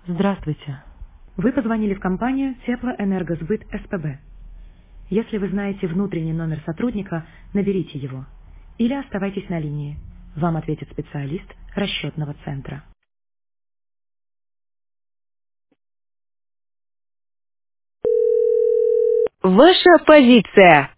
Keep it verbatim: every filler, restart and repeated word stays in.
Здравствуйте. Вы позвонили в компанию Теплоэнергосбыт СПБ. Если вы знаете внутренний номер сотрудника, наберите его. Или оставайтесь на линии. Вам ответит специалист расчетного центра. Ваша позиция.